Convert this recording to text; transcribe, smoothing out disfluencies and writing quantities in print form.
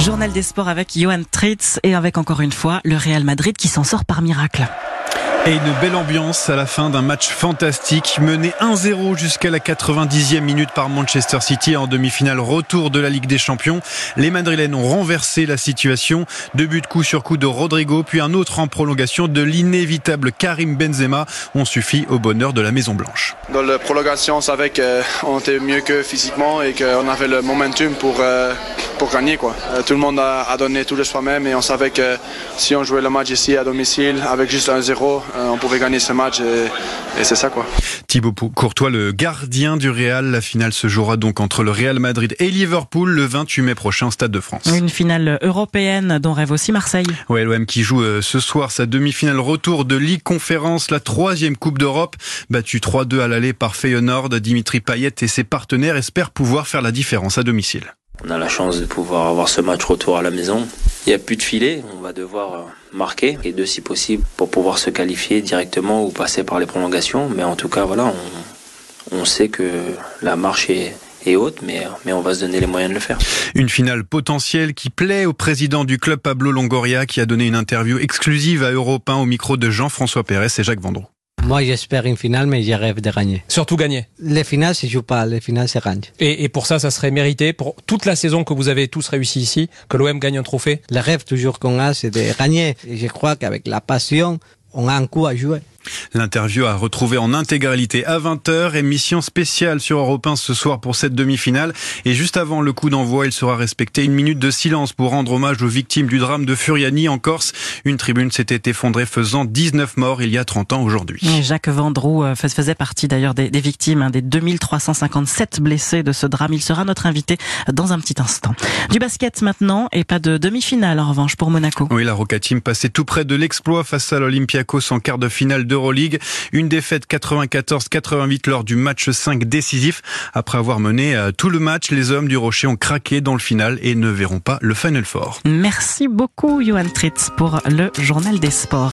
Journal des sports avec Johan Tritz et avec encore une fois le Real Madrid qui s'en sort par miracle. Et une belle ambiance à la fin d'un match fantastique, mené 1-0 jusqu'à la 90e minute par Manchester City en demi-finale retour de la Ligue des Champions. Les Madrilènes ont renversé la situation. 2 buts coup sur coup de Rodrigo, puis un autre en prolongation de l'inévitable Karim Benzema ont suffi au bonheur de la Maison Blanche. Dans la prolongation, on savait qu'on était mieux que physiquement et qu'on avait le momentum pour gagner, quoi. Tout le monde a donné tout de soi-même et on savait que si on jouait le match ici à domicile avec juste 1-0, on pouvait gagner ce match et c'est ça, quoi. Thibaut Courtois, le gardien du Real. La finale se jouera donc entre le Real Madrid et Liverpool le 28 mai prochain au Stade de France. Une finale européenne dont rêve aussi Marseille. Ouais, l'OM qui joue ce soir sa demi-finale retour de Ligue Conférence, la 3e Coupe d'Europe. Battu 3-2 à l'aller par Feyenoord, Dimitri Payet et ses partenaires espèrent pouvoir faire la différence à domicile. On a la chance de pouvoir avoir ce match retour à la maison. Il n'y a plus de filet, on va devoir marquer, et 2 si possible, pour pouvoir se qualifier directement ou passer par les prolongations. Mais en tout cas, voilà, on sait que la marche est haute, mais on va se donner les moyens de le faire. Une finale potentielle qui plaît au président du club Pablo Longoria, qui a donné une interview exclusive à Europe 1 au micro de Jean-François Pérez et Jacques Vendroux. Moi, j'espère une finale, mais je rêve de gagner. Surtout gagner. Les finales, se jouent pas. Les finales, se gagne. Et pour ça serait mérité, pour toute la saison que vous avez tous réussi ici, que l'OM gagne un trophée. Le rêve toujours qu'on a, c'est de gagner. Et je crois qu'avec la passion, on a un coup à jouer. L'interview à retrouver en intégralité à 20h, émission spéciale sur Europe 1 ce soir pour cette demi-finale. Et juste avant le coup d'envoi, il sera respecté 1 minute de silence pour rendre hommage aux victimes du drame de Furiani en Corse. Une tribune s'était effondrée faisant 19 morts il y a 30 ans aujourd'hui. Et Jacques Vendroux faisait partie d'ailleurs des victimes, des 2357 blessés de ce drame. Il sera notre invité dans un petit instant. Du basket maintenant et pas de demi-finale en revanche pour Monaco. Oui, la Roca Team passait tout près de l'exploit face à l'Olympiakos en quart de finale d'Euroleague. Une défaite 94-88 lors du match 5 décisif. Après avoir mené tout le match, les hommes du Rocher ont craqué dans le final et ne verront pas le Final Four. Merci beaucoup Johan Tritz pour le journal des sports.